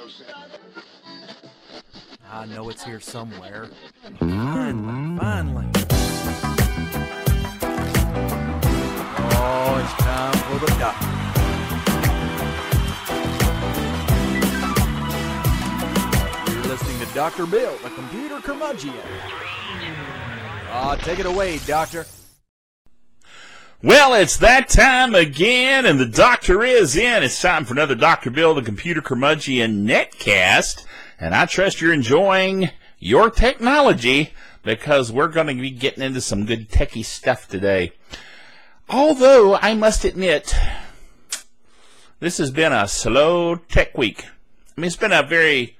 I know it's here somewhere. Finally. Oh, it's time for the doctor. You're listening to Dr. Bill, the computer curmudgeon. Take it away, Doctor. Well, it's that time again, and the doctor is in. It's time for another Dr. Bill, the computer curmudgeon netcast, and I trust you're enjoying your technology because we're going to be getting into some good techie stuff today. Although, I must admit, this has been a slow tech week. I mean, it's been a very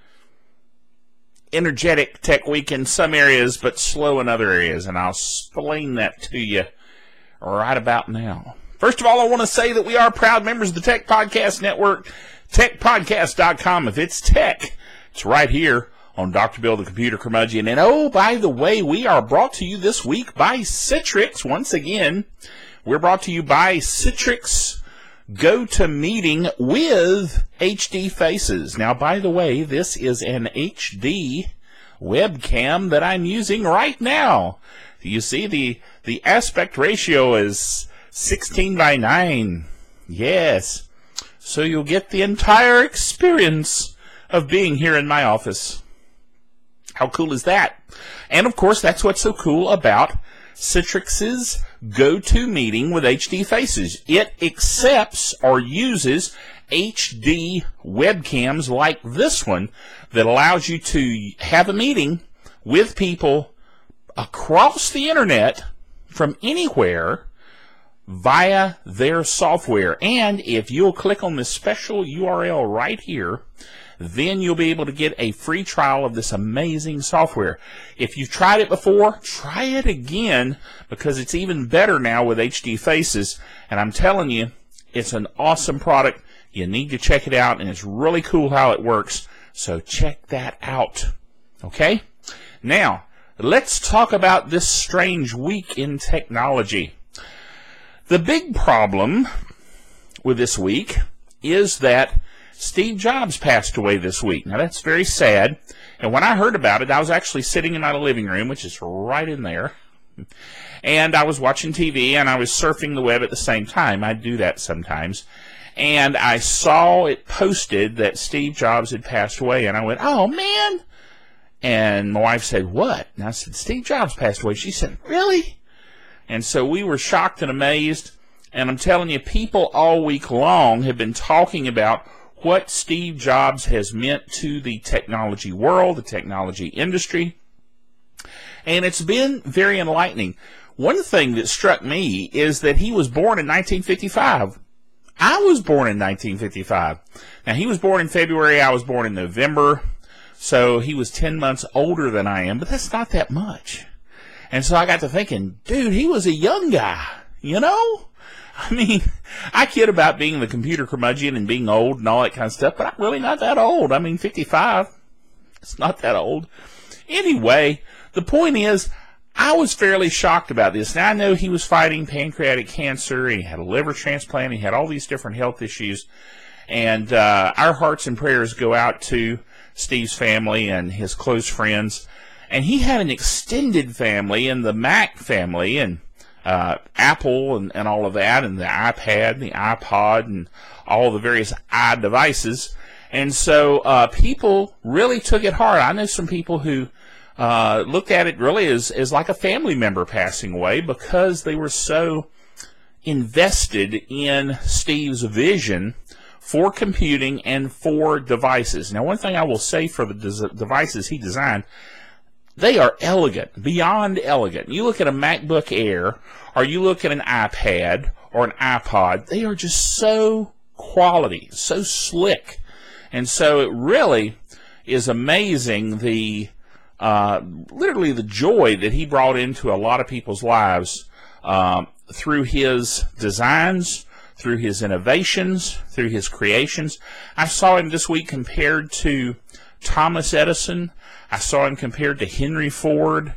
energetic tech week in some areas, but slow in other areas, and I'll explain that to you right about now. First of all, I want to say that we are proud members of the Tech Podcast Network, techpodcast.com. If it's tech, it's right here on Dr. Bill, the computer curmudgeon. And oh, by the way, we are brought to you this week by Citrix. Once again, we're brought to you by Citrix GoToMeeting with HD Faces. Now, by the way, this is an HD webcam that I'm using right now. You see, the aspect ratio is 16:9. Yes. So you'll get the entire experience of being here in my office. How cool is that? And, of course, that's what's so cool about Citrix's GoToMeeting with HD Faces. It accepts or uses HD webcams like this one that allows you to have a meeting with people across the internet from anywhere via their software. And if you'll click on this special URL right here, then you'll be able to get a free trial of this amazing software. If you've tried it before, try it again because it's even better now with HD Faces. And I'm telling you, it's an awesome product. You need to check it out, and it's really cool how it works. So check that out. Okay? Now, let's talk about this strange week in technology. The big problem with this week is that Steve Jobs passed away this week. Now, that's very sad. And when I heard about it, I was actually sitting in my living room, which is right in there. And I was watching TV, and I was surfing the web at the same time. I do that sometimes. And I saw it posted that Steve Jobs had passed away. And I went, oh, man. And my wife said, what? And I said, Steve Jobs passed away. She said, really? And so we were shocked and amazed. And I'm telling you, people all week long have been talking about what Steve Jobs has meant to the technology world, the technology industry. And it's been very enlightening. One thing that struck me is that he was born in 1955. I was born in 1955. Now, he was born in February. I was born in November. So he was 10 months older than I am, but that's not that much. And so I got to thinking, dude, he was a young guy, you know? I mean, I kid about being the computer curmudgeon and being old and all that kind of stuff, but I'm really not that old. I mean, 55, it's not that old. Anyway, the point is, I was fairly shocked about this. Now, I know he was fighting pancreatic cancer, he had a liver transplant, he had all these different health issues, and our hearts and prayers go out to Steve's family and his close friends. And he had an extended family in the Mac family and Apple and all of that, and the iPad, the iPod, and all the various devices. And so people really took it hard. I know some people who looked at it really as like a family member passing away because they were so invested in Steve's vision for computing and for devices. Now, one thing I will say for the devices he designed, they are elegant, beyond elegant. You look at a MacBook Air, or you look at an iPad or an iPod, they are just so quality, so slick. And so it really is amazing literally the joy that he brought into a lot of people's lives through his designs, through his innovations, through his creations. I saw him this week compared to Thomas Edison. I saw him compared to Henry Ford.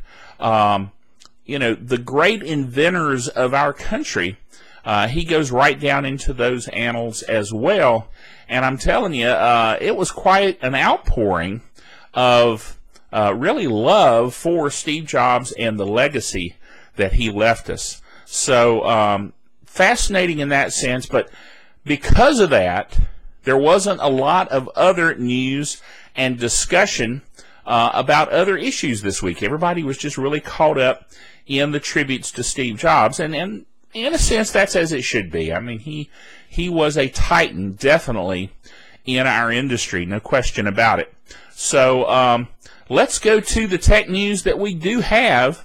The great inventors of our country. He goes right down into those annals as well. And I'm telling you, it was quite an outpouring of really love for Steve Jobs and the legacy that he left us. So fascinating in that sense, but because of that, there wasn't a lot of other news and discussion about other issues this week. Everybody was just really caught up in the tributes to Steve Jobs, and in a sense, that's as it should be. I mean, he was a titan, definitely, in our industry, no question about it. So let's go to the tech news that we do have,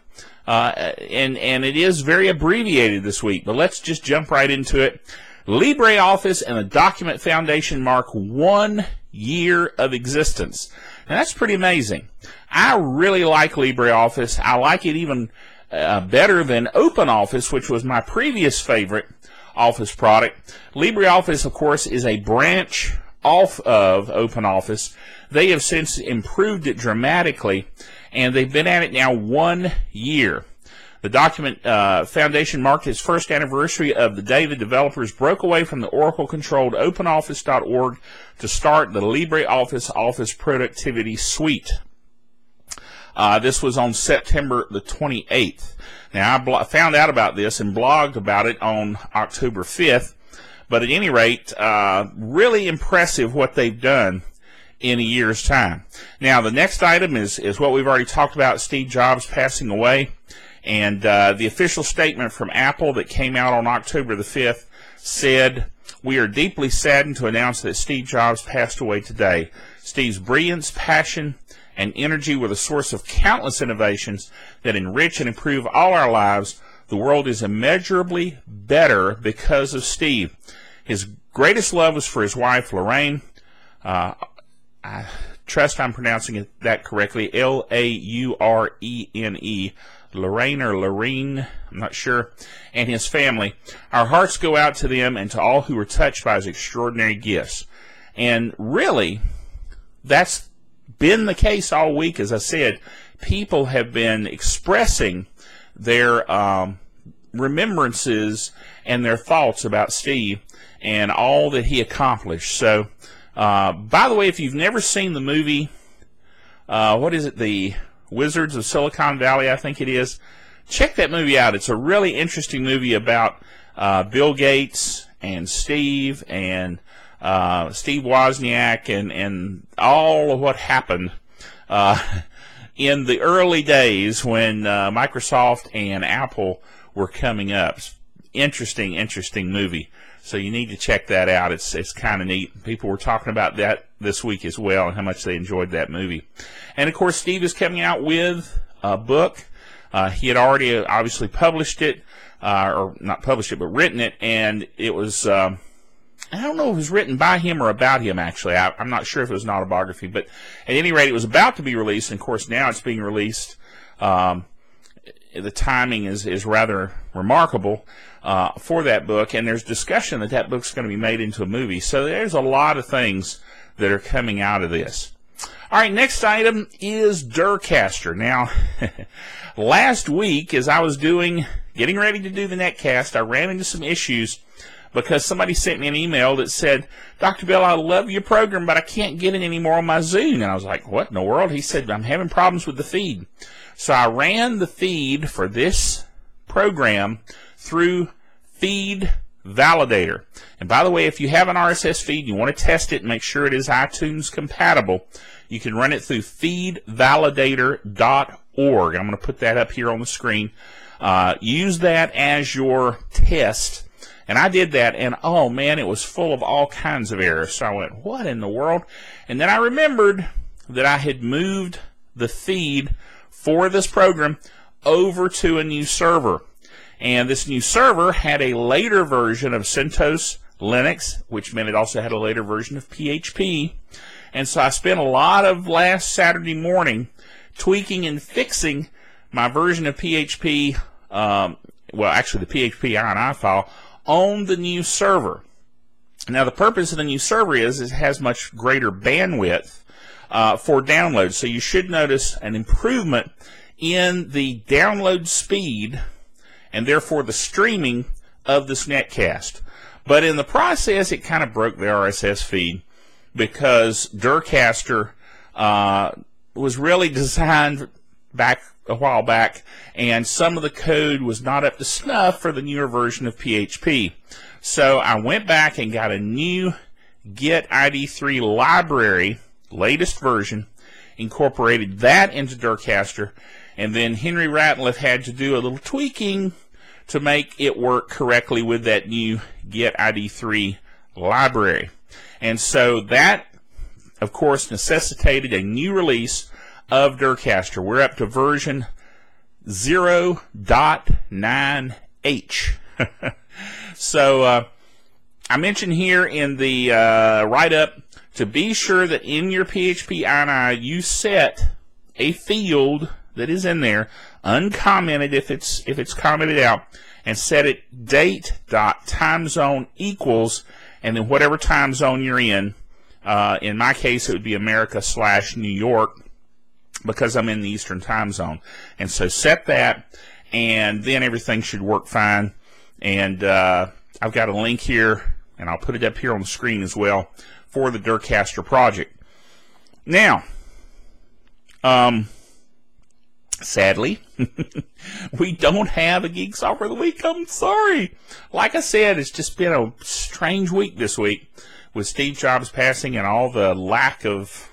and it is very abbreviated this week, but let's just jump right into it. LibreOffice and the Document Foundation mark 1 year of existence. Now, that's pretty amazing. I really like LibreOffice. I like it even better than OpenOffice, which was my previous favorite Office product. LibreOffice, of course, is a branch off of OpenOffice. They have since improved it dramatically, and they've been at it now 1 year. The Document Foundation marked its first anniversary of the day the developers broke away from the Oracle-controlled OpenOffice.org to start the LibreOffice Office Productivity Suite. This was on September the 28th. Now, I found out about this and blogged about it on October 5th, but at any rate, really impressive what they've done in a year's time. Now, the next item is what we've already talked about, Steve Jobs passing away. And the official statement from Apple that came out on October the 5th said, "We are deeply saddened to announce that Steve Jobs passed away today. Steve's brilliance, passion, and energy were the source of countless innovations that enrich and improve all our lives. The world is immeasurably better because of Steve. His greatest love was for his wife, Lorraine." I trust I'm pronouncing that correctly, Laurene. Lorraine or Lorene, I'm not sure, and his family. Our hearts go out to them and to all who were touched by his extraordinary gifts. And really, that's been the case all week. As I said, people have been expressing their remembrances and their thoughts about Steve and all that he accomplished. So, by the way, if you've never seen the movie, what is it, the Wizards of Silicon Valley, I think it is. Check that movie out. It's a really interesting movie about Bill Gates and Steve and Steve Wozniak and all of what happened in the early days when Microsoft and Apple were coming up. Interesting movie. So you need to check that out. It's kind of neat. People were talking about that this week as well and how much they enjoyed that movie. And, of course, Steve is coming out with a book. He had already obviously published it, or not published it, but written it. And it was, I don't know if it was written by him or about him, actually. I'm not sure if it was an autobiography. But at any rate, it was about to be released. And, of course, now it's being released. The timing is rather remarkable for that book, and there's discussion that book's going to be made into a movie. So there's a lot of things that are coming out of this. All right, next item is Durcaster. Now, last week, as I was getting ready to do the netcast, I ran into some issues because somebody sent me an email that said, "Dr. Bill, I love your program, but I can't get it anymore on my Zune." And I was like, what in the world? He said, "I'm having problems with the feed." So I ran the feed for this program through Feed Validator. And by the way, if you have an RSS feed and you want to test it and make sure it is iTunes compatible, you can run it through feedvalidator.org. I'm going to put that up here on the screen. Use that as your test. And I did that, and oh man, it was full of all kinds of errors. So I went, what in the world? And then I remembered that I had moved the feed for this program over to a new server. And this new server had a later version of CentOS Linux, which meant it also had a later version of PHP. And so I spent a lot of last Saturday morning tweaking and fixing my version of PHP, well, actually the PHP INI file, on the new server. Now, the purpose of the new server is it has much greater bandwidth for download. So you should notice an improvement in the download speed and therefore the streaming of this netcast. But in the process, it kind of broke the RSS feed because Durcaster was really designed back a while back, and some of the code was not up to snuff for the newer version of PHP. So I went back and got a new Get ID3 library, latest version, incorporated that into Durcaster, and then Henry Ratliff had to do a little tweaking to make it work correctly with that new Get ID3 library. And so that, of course, necessitated a new release of Durcaster. We're up to version 0.9H. So I mentioned here in the write-up to be sure that in your PHP INI you set a field that is in there, uncommented if it's commented out, and set it date.timezone equals, and then whatever time zone you're in. In my case, it would be America/New York, because I'm in the Eastern time zone. And so set that, and then everything should work fine. And I've got a link here, and I'll put it up here on the screen as well, for the Durcaster project. Now, sadly, we don't have a Geek Software of the Week. I'm sorry. Like I said, it's just been a strange week this week with Steve Jobs passing and all the lack of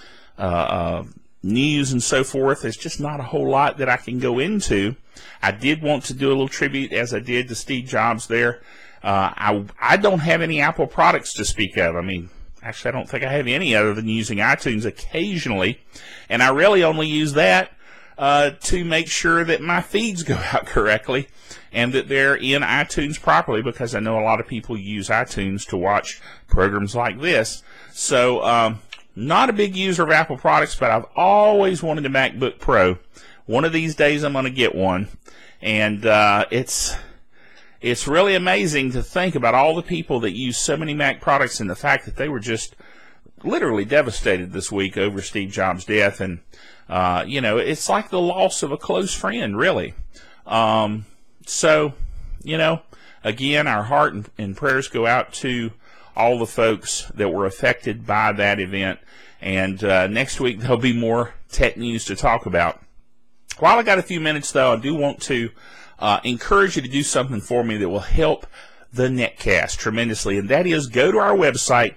news and so forth. There's just not a whole lot that I can go into. I did want to do a little tribute, as I did to Steve Jobs there. I don't have any Apple products to speak of. I mean, actually, I don't think I have any other than using iTunes occasionally, and I really only use that to make sure that my feeds go out correctly and that they're in iTunes properly, because I know a lot of people use iTunes to watch programs like this. So, not a big user of Apple products, but I've always wanted a MacBook Pro. One of these days I'm going to get one. And it's really amazing to think about all the people that use so many Mac products and the fact that they were just literally devastated this week over Steve Jobs' death. And, you know, it's like the loss of a close friend, really. So, you know, again, our heart and prayers go out to all the folks that were affected by that event. And next week there'll be more tech news to talk about. While I got a few minutes, though, I do want to encourage you to do something for me that will help the Netcast tremendously, and that is go to our website,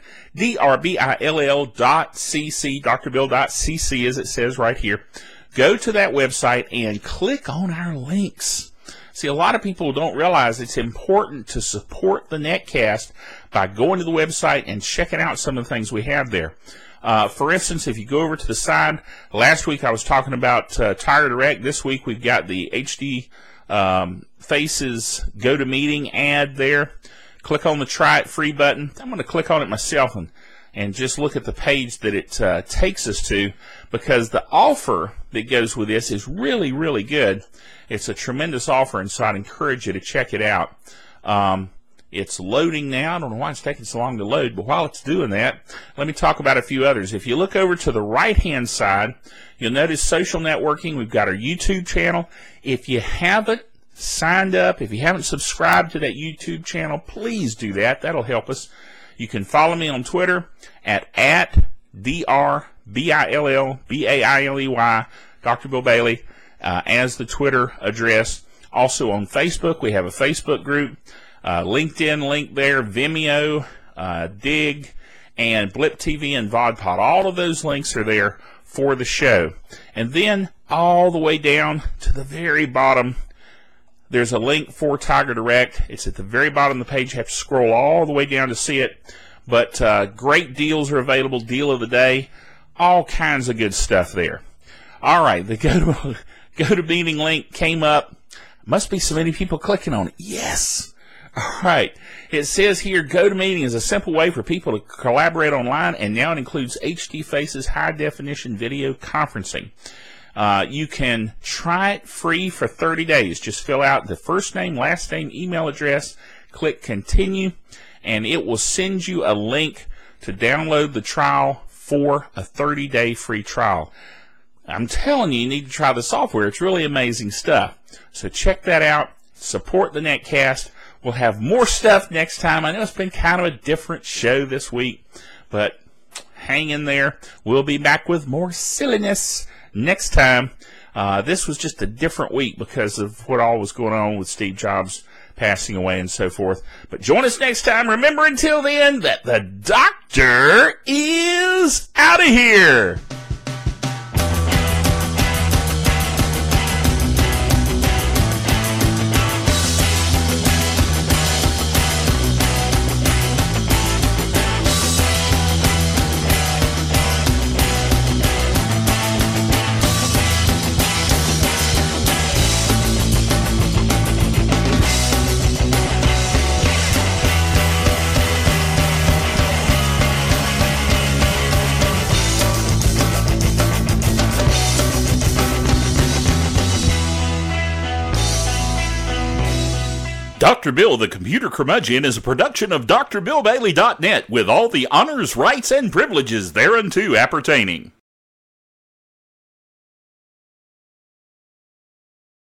drbill.cc, drbill.cc, as it says right here. Go to that website and click on our links. See, a lot of people don't realize it's important to support the Netcast by going to the website and checking out some of the things we have there. For instance, if you go over to the side, last week I was talking about Tiger Direct. This week we've got the HD Faces GoToMeeting ad there. Click on the Try It Free button. I'm going to click on it myself and just look at the page that it takes us to, because the offer that goes with this is really, really good. It's a tremendous offer, and so I'd encourage you to check it out. It's loading now. I don't know why it's taking so long to load, but while it's doing that, let me talk about a few others. If you look over to the right-hand side, you'll notice social networking. We've got our YouTube channel. If you haven't signed up, if you haven't subscribed to that YouTube channel, please do that. That'll help us. You can follow me on Twitter at DRBILLBAILEY, Dr. Bill Bailey, as the Twitter address. Also on Facebook, we have a Facebook group. LinkedIn link there, Vimeo, Dig, and Blip TV and VodPod. All of those links are there for the show. And then all the way down to the very bottom, there's a link for Tiger Direct. It's at the very bottom of the page. You have to scroll all the way down to see it. But great deals are available, deal of the day, all kinds of good stuff there. All right, the GoToMeeting link came up. Must be so many people clicking on it. Yes. All right. It says here, GoToMeeting is a simple way for people to collaborate online, and now it includes HD Faces high-definition video conferencing. You can try it free for 30 days. Just fill out the first name, last name, email address, click Continue, and it will send you a link to download the trial for a 30-day free trial. I'm telling you, you need to try the software. It's really amazing stuff. So check that out. Support the Netcast. We'll have more stuff next time. I know it's been kind of a different show this week, but hang in there. We'll be back with more silliness next time. This was just a different week because of what all was going on with Steve Jobs passing away and so forth. But join us next time. Remember until then that the doctor is out of here. Dr. Bill, the Computer Curmudgeon, is a production of DrBillBailey.net with all the honors, rights, and privileges thereunto appertaining.